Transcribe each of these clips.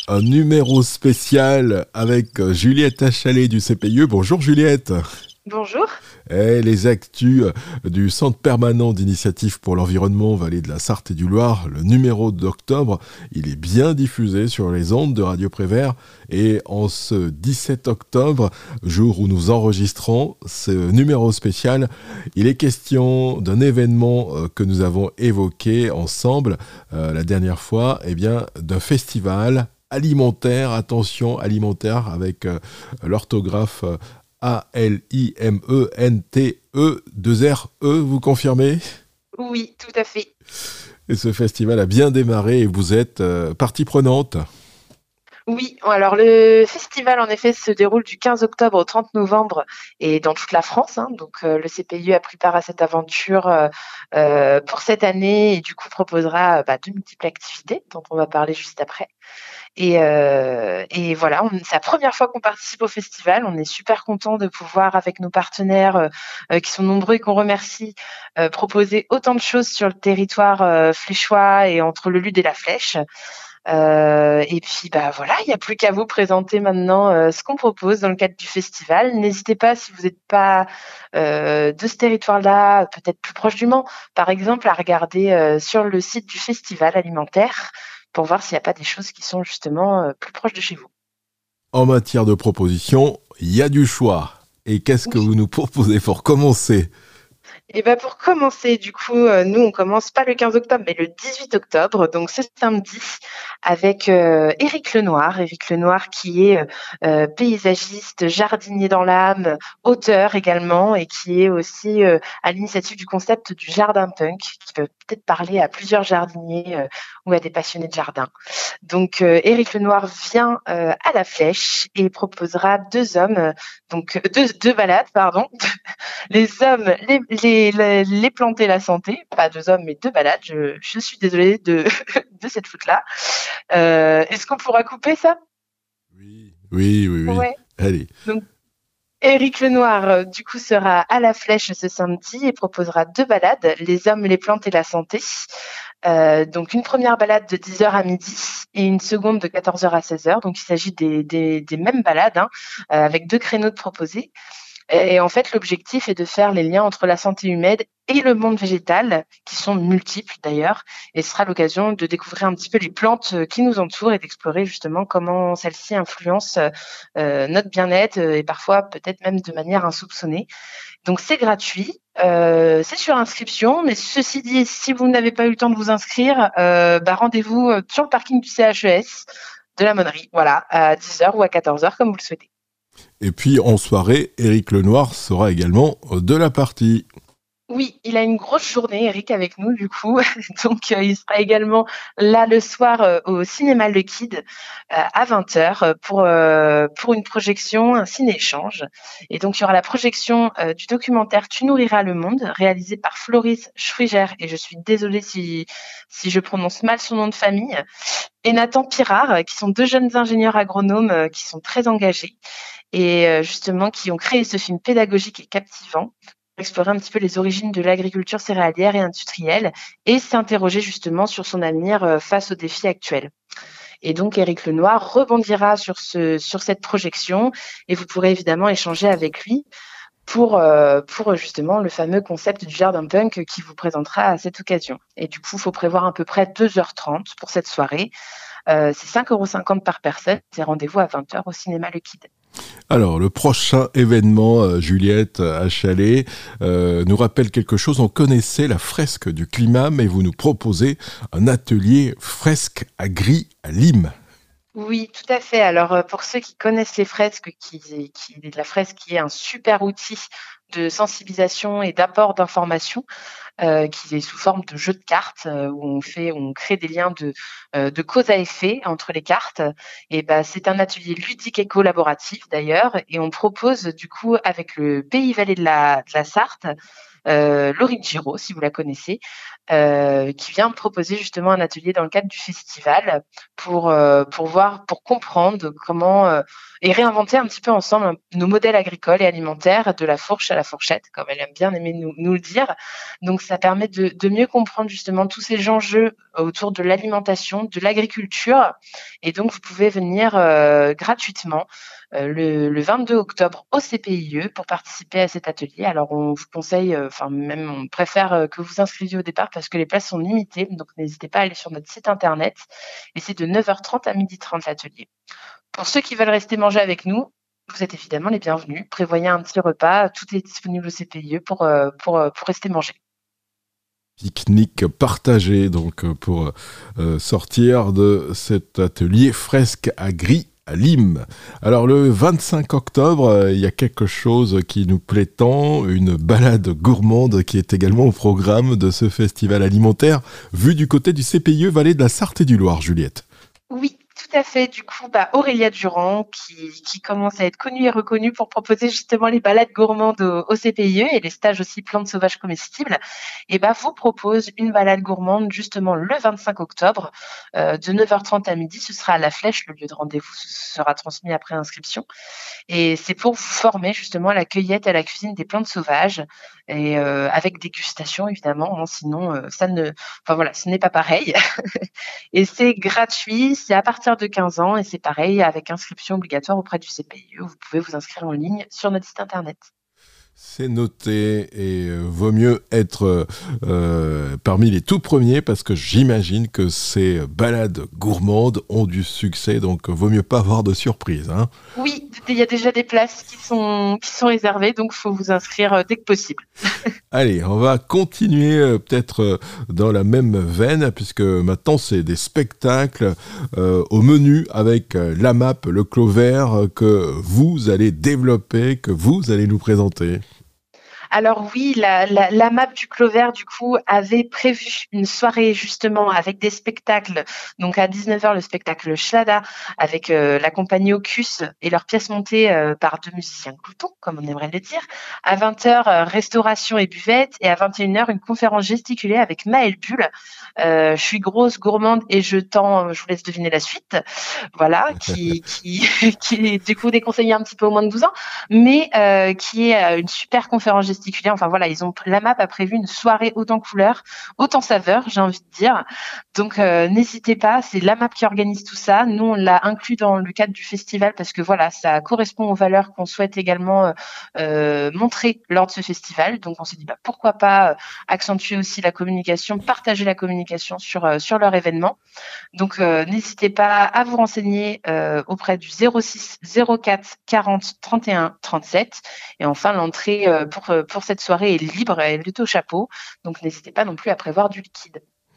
Un numéro spécial avec Juliette Achalet du CPIE. Bonjour Juliette. Bonjour. Les actus du Centre permanent d'initiative pour l'environnement Vallée de la Sarthe et du Loir, le numéro d'octobre, il est bien diffusé sur les ondes de Radio Prévert. Et en ce 17 octobre, jour où nous enregistrons ce numéro spécial, il est question d'un événement que nous avons évoqué ensemble la dernière fois, d'un festival alimentaire, attention alimentaire avec l'orthographe Alimente, 2 R-E, vous confirmez ? Oui, tout à fait. Et ce festival a bien démarré et vous êtes partie prenante. Oui, alors le festival en effet se déroule du 15 octobre au 30 novembre et dans toute la France. Donc le CPIE a pris part à cette aventure pour cette année et du coup proposera de multiples activités dont on va parler juste après. Et voilà, c'est la première fois qu'on participe au festival. On est super content de pouvoir, avec nos partenaires qui sont nombreux et qu'on remercie, proposer autant de choses sur le territoire fléchois et entre le Lude et la Flèche. Et puis voilà, il n'y a plus qu'à vous présenter maintenant ce qu'on propose dans le cadre du festival. N'hésitez pas, si vous n'êtes pas de ce territoire-là, peut-être plus proche du Mans, par exemple, à regarder sur le site du festival alimentaire pour voir s'il n'y a pas des choses qui sont justement plus proches de chez vous. En matière de propositions, il y a du choix. Et qu'est-ce que Oui. vous nous proposez pour commencer ? Et pour commencer, du coup, nous, on commence pas le 15 octobre, mais le 18 octobre, donc ce samedi, avec Éric Lenoir. Éric Lenoir qui est paysagiste, jardinier dans l'âme, auteur également, et qui est aussi à l'initiative du concept du jardin punk, qui peut peut-être parler à plusieurs jardiniers ou à des passionnés de jardin. Donc, Éric Lenoir vient à la Flèche et proposera deux balades, pardon. Les hommes, les planter, la santé. Pas 2 hommes, mais 2 balades. Je suis désolée de de cette faute-là. Est-ce qu'on pourra couper ça? Oui. Ouais. Allez. Donc, Éric Lenoir, du coup, sera à la Flèche ce samedi et proposera 2 balades, les hommes, les plantes et la santé. Donc une première balade de 10h à midi et une seconde de 14h à 16h. Donc il s'agit des mêmes balades, avec 2 créneaux de proposés. Et en fait, l'objectif est de faire les liens entre la santé humaine et le monde végétal, qui sont multiples d'ailleurs. Et ce sera l'occasion de découvrir un petit peu les plantes qui nous entourent et d'explorer justement comment celles-ci influencent notre bien-être et parfois peut-être même de manière insoupçonnée. Donc c'est gratuit, c'est sur inscription, mais ceci dit, si vous n'avez pas eu le temps de vous inscrire, rendez-vous sur le parking du CHES de la Monnerie, voilà, à 10h ou à 14h comme vous le souhaitez. Et puis en soirée, Éric Lenoir sera également de la partie. Oui, il a une grosse journée, Eric, avec nous, du coup. Donc, il sera également là le soir au cinéma Le Kid à 20h pour une projection, un ciné-échange. Et donc, il y aura la projection du documentaire Tu nourriras le monde, réalisé par Floris Schwiger. Et je suis désolée si je prononce mal son nom de famille. Et Nathan Pirard, qui sont 2 jeunes ingénieurs agronomes qui sont très engagés et justement qui ont créé ce film pédagogique et captivant pour explorer un petit peu les origines de l'agriculture céréalière et industrielle et s'interroger justement sur son avenir face aux défis actuels. Et donc Éric Lenoir rebondira sur cette projection et vous pourrez évidemment échanger avec lui pour justement le fameux concept du jardin punk qui vous présentera à cette occasion. Et du coup, il faut prévoir à peu près 2h30 pour cette soirée. C'est 5,50 € par personne. C'est rendez-vous à 20h au cinéma Le Kid. Alors, le prochain événement, Juliette Achalet, nous rappelle quelque chose. On connaissait la fresque du climat, mais vous nous proposez un atelier fresque agri à Lim. Oui, tout à fait. Alors, pour ceux qui connaissent les fresques, la fresque qui est un super outil de sensibilisation et d'apport d'informations, qui est sous forme de jeu de cartes, où on crée des liens de cause à effet entre les cartes. Et c'est un atelier ludique et collaboratif d'ailleurs, et on propose du coup avec le Pays Vallée de la Sarthe, Laurine Giraud, si vous la connaissez, qui vient proposer justement un atelier dans le cadre du festival pour comprendre comment et réinventer un petit peu ensemble nos modèles agricoles et alimentaires de la fourche à la fourchette, comme elle aime bien aimer nous le dire. Donc ça permet de mieux comprendre justement tous ces enjeux autour de l'alimentation, de l'agriculture. Et donc, vous pouvez venir gratuitement le 22 octobre au CPIE pour participer à cet atelier. Alors, on vous conseille, même on préfère que vous inscriviez au départ parce que les places sont limitées. Donc, n'hésitez pas à aller sur notre site internet. Et c'est de 9h30 à 12h30 l'atelier. Pour ceux qui veulent rester manger avec nous, vous êtes évidemment les bienvenus. Prévoyez un petit repas. Tout est disponible au CPIE pour rester manger. Pique-nique partagé donc pour sortir de cet atelier fresque à gris à Lim. Alors le 25 octobre, il y a quelque chose qui nous plaît tant, une balade gourmande qui est également au programme de ce festival alimentaire, vu du côté du CPIE Vallée de la Sarthe et du Loir, Juliette. Oui, tout à fait. Du coup, Aurélia Durand, qui commence à être connue et reconnue pour proposer justement les balades gourmandes au CPIE et les stages aussi plantes sauvages comestibles, vous propose une balade gourmande justement le 25 octobre de 9h30 à midi. Ce sera à la Flèche, le lieu de rendez-vous sera transmis après inscription. Et c'est pour vous former justement à la cueillette et à la cuisine des plantes sauvages et avec dégustation évidemment, hein, sinon ce n'est pas pareil. Et c'est gratuit, c'est à partir de 15 ans et c'est pareil avec inscription obligatoire auprès du CPIE. Vous pouvez vous inscrire en ligne sur notre site internet. C'est noté et vaut mieux être parmi les tout premiers parce que j'imagine que ces balades gourmandes ont du succès, donc vaut mieux pas avoir de surprise. Hein. Oui, il y a déjà des places qui sont réservées, donc il faut vous inscrire dès que possible. Allez, on va continuer peut-être dans la même veine, puisque maintenant c'est des spectacles au menu avec l'AMAP, le Clos Vert, que vous allez développer, que vous allez nous présenter. Alors oui, la map du Clos Vert, du coup, avait prévu une soirée justement avec des spectacles. Donc à 19h, le spectacle Shlada avec la compagnie Ocus et leurs pièces montées par deux musiciens gloutons, comme on aimerait le dire. À 20h, restauration et buvette. Et à 21h, une conférence gesticulée avec Maëlle Bulle. Je suis grosse, gourmande et je vous laisse deviner la suite. Voilà, qui est du coup déconseillée un petit peu au moins de 12 ans, mais qui est une super conférence gesticulée. Enfin voilà, la MAP a prévu une soirée autant couleur, autant saveur, j'ai envie de dire. Donc n'hésitez pas, c'est la MAP qui organise tout ça. Nous, on l'a inclus dans le cadre du festival parce que voilà, ça correspond aux valeurs qu'on souhaite également montrer lors de ce festival. Donc on s'est dit pourquoi pas accentuer aussi la communication, partager la communication sur leur événement. Donc n'hésitez pas à vous renseigner auprès du 06 04 40 31 37. Et enfin, l'entrée pour cette soirée est libre, elle est au chapeau. Donc n'hésitez pas non plus à prévoir du liquide.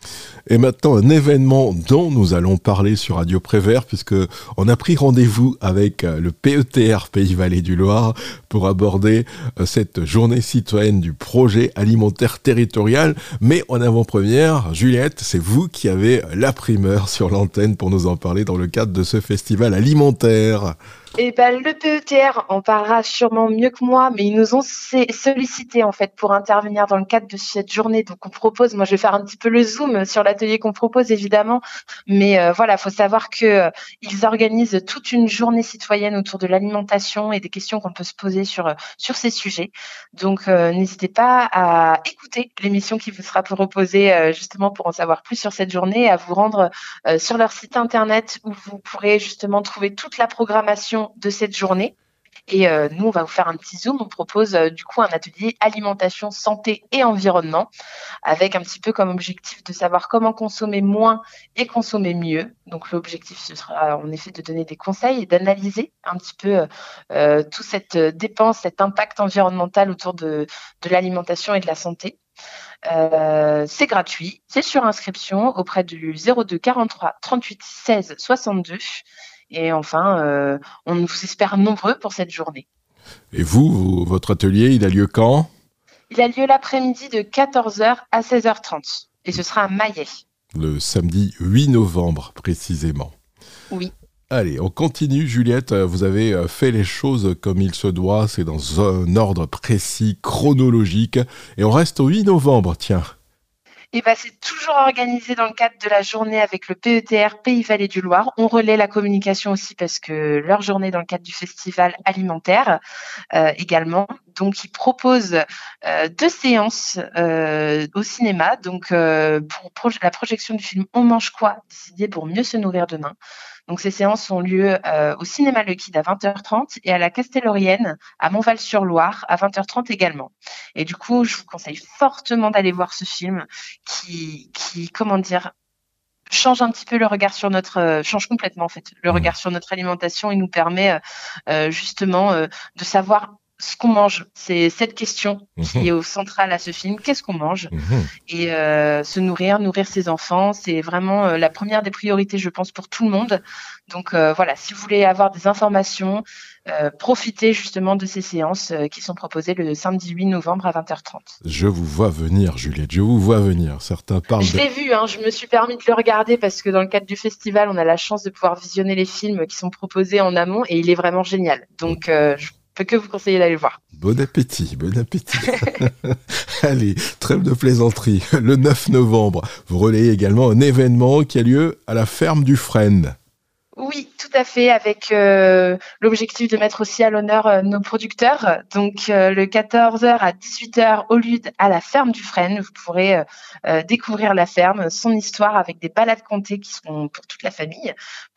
Et maintenant, un événement dont nous allons parler sur Radio Prévert, puisque on a pris rendez-vous avec le PETR Pays Vallée du Loir pour aborder cette journée citoyenne du projet alimentaire territorial. Mais en avant-première, Juliette, c'est vous qui avez la primeur sur l'antenne pour nous en parler dans le cadre de ce festival alimentaire. Le PETR en parlera sûrement mieux que moi, mais ils nous ont sollicité en fait pour intervenir dans le cadre de cette journée. Donc on propose, moi je vais faire un petit peu le zoom sur l'atelier qu'on propose évidemment, mais faut savoir que ils organisent toute une journée citoyenne autour de l'alimentation et des questions qu'on peut se poser sur ces sujets. Donc n'hésitez pas à écouter l'émission qui vous sera proposée justement pour en savoir plus sur cette journée, à vous rendre sur leur site internet où vous pourrez justement trouver toute la programmation de cette journée. Et nous, on va vous faire un petit zoom. On propose du coup un atelier alimentation, santé et environnement avec un petit peu comme objectif de savoir comment consommer moins et consommer mieux. Donc l'objectif, ce sera en effet de donner des conseils et d'analyser un petit peu toute cette dépense, cet impact environnemental autour de l'alimentation et de la santé. C'est gratuit, c'est sur inscription auprès du 02 43 38 16 62. Et enfin, on vous espère nombreux pour cette journée. Et votre atelier, il a lieu quand ? Il a lieu l'après-midi de 14h à 16h30. Et ce sera à Maillet. Le samedi 8 novembre, précisément. Oui. Allez, on continue, Juliette. Vous avez fait les choses comme il se doit. C'est dans un ordre précis, chronologique. Et on reste au 8 novembre, tiens. C'est toujours organisé dans le cadre de la journée avec le PETR Pays Vallée du Loir. On relaie la communication aussi parce que leur journée dans le cadre du festival alimentaire également. Donc, il propose 2 séances au cinéma. Donc, pour la projection du film On mange quoi? Décider pour mieux se nourrir demain. Donc, ces séances ont lieu au cinéma Le Quid à 20h30 et à la Castellorienne à Montval-sur-Loire à 20h30 également. Et du coup, je vous conseille fortement d'aller voir ce film qui comment dire, change un petit peu le regard sur notre change complètement en fait le regard sur notre alimentation et nous permet justement de savoir ce qu'on mange. C'est cette question qui est au central à ce film. Qu'est-ce qu'on mange? Et se nourrir ses enfants, c'est vraiment la première des priorités, je pense, pour tout le monde. Donc voilà, si vous voulez avoir des informations, profitez justement de ces séances qui sont proposées le samedi 8 novembre à 20h30. Je vous vois venir, Juliette, je vous vois venir. Certains parlent Je l'ai vu, je me suis permis de le regarder parce que dans le cadre du festival, on a la chance de pouvoir visionner les films qui sont proposés en amont et il est vraiment génial. Donc, je peux que vous conseiller d'aller le voir. Bon appétit, bon appétit. Allez, trêve de plaisanterie. Le 9 novembre, vous relayez également un événement qui a lieu à la ferme du Frêne. Oui, tout à fait, avec l'objectif de mettre aussi à l'honneur nos producteurs. Donc, le 14h à 18h au Lude à la ferme du Frêne, vous pourrez découvrir la ferme, son histoire avec des balades contées qui seront pour toute la famille,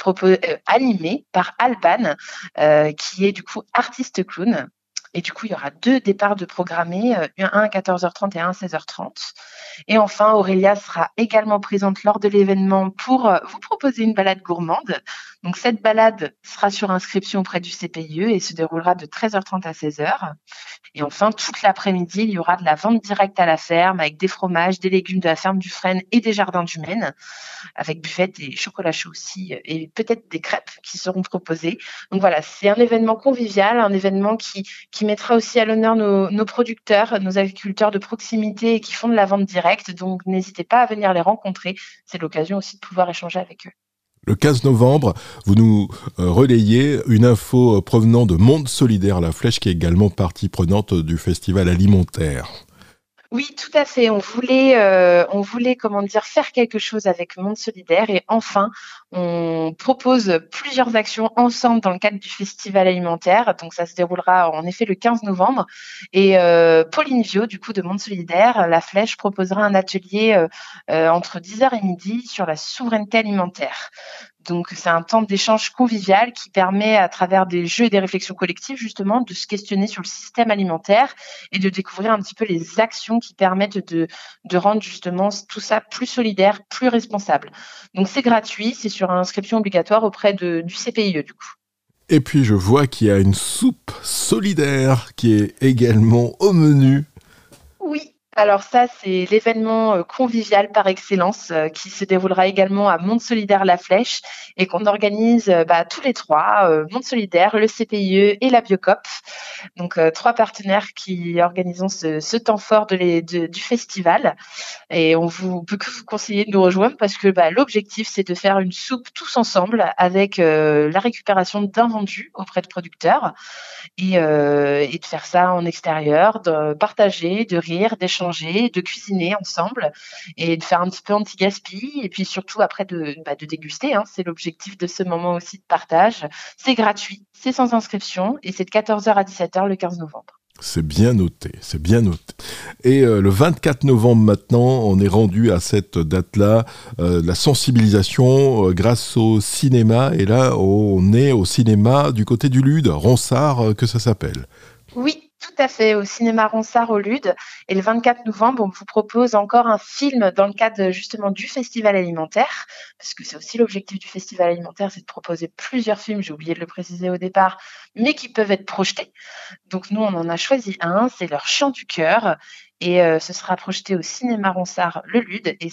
animées par Alban, qui est du coup artiste clown. Et du coup, il y aura 2 départs de programmés, un à 14h30 et un à 16h30. Et enfin, Aurélia sera également présente lors de l'événement pour vous proposer une balade gourmande. Donc, cette balade sera sur inscription auprès du CPIE et se déroulera de 13h30 à 16h. Et enfin, toute l'après-midi, il y aura de la vente directe à la ferme avec des fromages, des légumes de la ferme du Frêne et des jardins du Maine, avec buffet et chocolat chaud aussi, et peut-être des crêpes qui seront proposées. Donc voilà, c'est un événement convivial, un événement qui mettra aussi à l'honneur nos producteurs, nos agriculteurs de proximité et qui font de la vente directe. Donc n'hésitez pas à venir les rencontrer. C'est l'occasion aussi de pouvoir échanger avec eux. Le 15 novembre, vous nous relayez une info provenant de Monde Solidaire La Flèche, qui est également partie prenante du festival alimentaire. Oui, tout à fait. On voulait, faire quelque chose avec Monde Solidaire et enfin, on propose plusieurs actions ensemble dans le cadre du festival alimentaire. Donc, ça se déroulera en effet le 15 novembre. Et Pauline Viau, du coup, de Monde Solidaire, La Flèche, proposera un atelier entre 10h et midi sur la souveraineté alimentaire. Donc, c'est un temps d'échange convivial qui permet, à travers des jeux et des réflexions collectives, justement, de se questionner sur le système alimentaire et de découvrir un petit peu les actions qui permettent de rendre, justement, tout ça plus solidaire, plus responsable. Donc, c'est gratuit, c'est sur inscription obligatoire auprès du CPIE, du coup. Et puis, je vois qu'il y a une soupe solidaire qui est également au menu. Oui. Alors ça, c'est l'événement convivial par excellence qui se déroulera également à Monde Solidaire La Flèche et qu'on organise tous les 3, Monde Solidaire, le CPIE et la Biocoop. Donc 3 partenaires qui organisons ce temps fort du festival. Et on peut que vous conseiller de nous rejoindre parce que l'objectif, c'est de faire une soupe tous ensemble avec la récupération d'invendus auprès de producteurs et de faire ça en extérieur, de partager, de rire, d'échanger, de cuisiner ensemble et de faire un petit peu anti-gaspi et puis surtout après de déguster. C'est l'objectif de ce moment aussi de partage. C'est gratuit, c'est sans inscription et c'est de 14h à 17h le 15 novembre. C'est bien noté, c'est bien noté. Et le 24 novembre maintenant, on est rendu à cette date-là, la sensibilisation grâce au cinéma. Et là, on est au cinéma du côté du Lude, Ronsard, que ça s'appelle. Oui. Tout à fait, au cinéma Ronsard au Lude. Et le 24 novembre, on vous propose encore un film dans le cadre justement du festival alimentaire, parce que c'est aussi l'objectif du festival alimentaire, c'est de proposer plusieurs films, j'ai oublié de le préciser au départ, mais qui peuvent être projetés. Donc nous, on en a choisi un, c'est Leur Chant du cœur. Et ce sera projeté au cinéma Ronsard le Lude. Et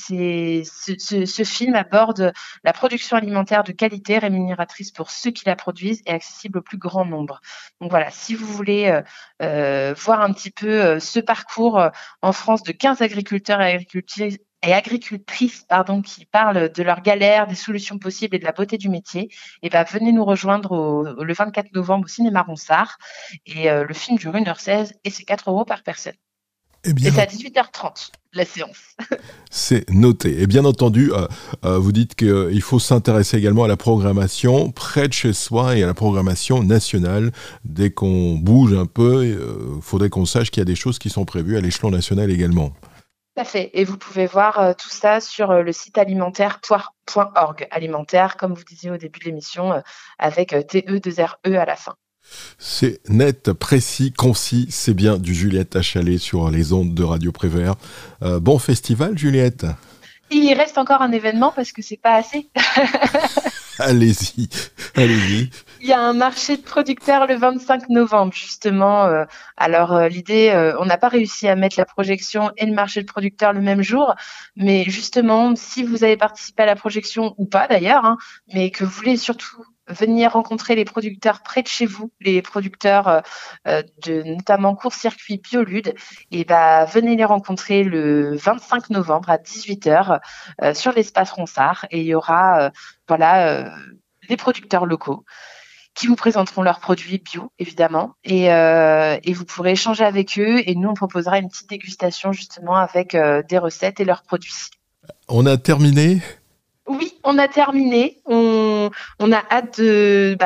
ce film aborde la production alimentaire de qualité, rémunératrice pour ceux qui la produisent et accessible au plus grand nombre. Donc voilà, si vous voulez voir un petit peu ce parcours en France de 15 agriculteurs et agricultrices qui parlent de leurs galères, des solutions possibles et de la beauté du métier, et venez nous rejoindre le 24 novembre au cinéma Ronsard. Et le film dure 1h16 et c'est 4 € par personne. Eh bien, Et c'est à 18h30, la séance. c'est noté. Et bien entendu, vous dites qu'il faut s'intéresser également à la programmation près de chez soi et à la programmation nationale. Dès qu'on bouge un peu, il faudrait qu'on sache qu'il y a des choses qui sont prévues à l'échelon national également. Tout à fait. Et vous pouvez voir tout ça sur le site alimentaire.org. Alimentaire, comme vous disiez au début de l'émission, avec TE2RE à la fin. C'est net, précis, concis. C'est bien du Juliette Achalet sur les ondes de Radio Prévert. Bon festival, Juliette. Il reste encore un événement parce que c'est pas assez. Allez-y, allez-y. Il y a un marché de producteurs le 25 novembre, justement. Alors, l'idée, on n'a pas réussi à mettre la projection et le marché de producteurs le même jour. Mais justement, si vous avez participé à la projection ou pas d'ailleurs, hein, mais que vous voulez surtout venir rencontrer les producteurs près de chez vous, les producteurs de notamment court-circuit Biolude, et bah, venez les rencontrer le 25 novembre à 18h sur l'espace Ronsard. Et il y aura les producteurs locaux qui vous présenteront leurs produits bio, évidemment, et vous pourrez échanger avec eux, et nous, on proposera une petite dégustation, justement, avec des recettes et leurs produits. On a terminé ? Oui, on a terminé. On a hâte de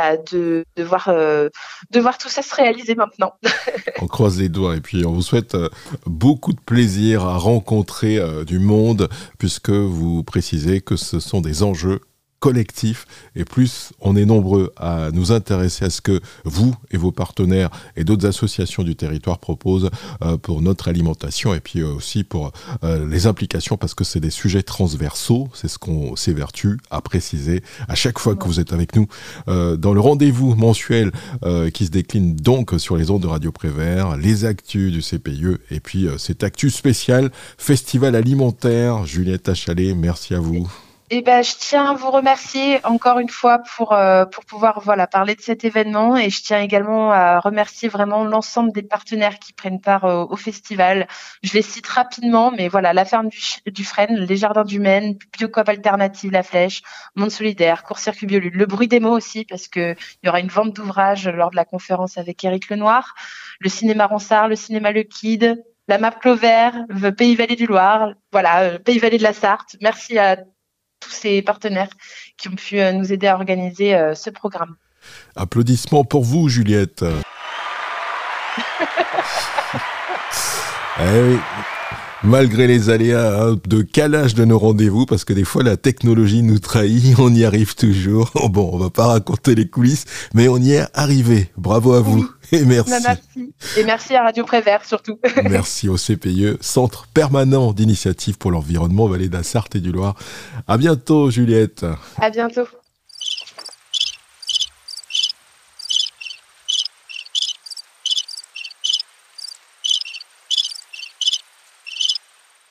voir tout ça se réaliser maintenant. On croise les doigts et puis on vous souhaite beaucoup de plaisir à rencontrer du monde, puisque vous précisez que ce sont des enjeux collectif, et plus on est nombreux à nous intéresser à ce que vous et vos partenaires et d'autres associations du territoire proposent pour notre alimentation, et puis aussi pour les implications, parce que c'est des sujets transversaux, c'est ce qu'on s'évertue à préciser à chaque fois que vous êtes avec nous dans le rendez-vous mensuel qui se décline donc sur les ondes de Radio Prévert, les actus du CPIE, et puis cette actu spéciale Festival alimentaire. Juliette Achalet, merci à vous. Eh ben, je tiens à vous remercier encore une fois pour pouvoir parler de cet événement, et je tiens également à remercier vraiment l'ensemble des partenaires qui prennent part au festival. Je les cite rapidement, mais voilà: la ferme du Frêne, les Jardins du Maine, Biocoop Alternative La Flèche, Monde Solidaire, Court-Circuit Biolude, le Bruit des mots aussi, parce que il y aura une vente d'ouvrages lors de la conférence avec Éric Lenoir, le cinéma Ronsard, le cinéma Le Kid, la MAP Clovert, le Pays Vallée du Loir, Pays Vallée de la Sarthe. Merci à tous ces partenaires qui ont pu nous aider à organiser ce programme. Applaudissements pour vous, Juliette. Oui. Malgré les aléas de calage de nos rendez-vous, parce que des fois la technologie nous trahit, on y arrive toujours. Bon, on va pas raconter les coulisses, mais on y est arrivé. Bravo à vous. Et merci. Merci. Et merci à Radio Prévert surtout. Merci au CPIE, Centre permanent d'initiative pour l'environnement Vallée de la Sarthe et du Loir. À bientôt, Juliette. À bientôt.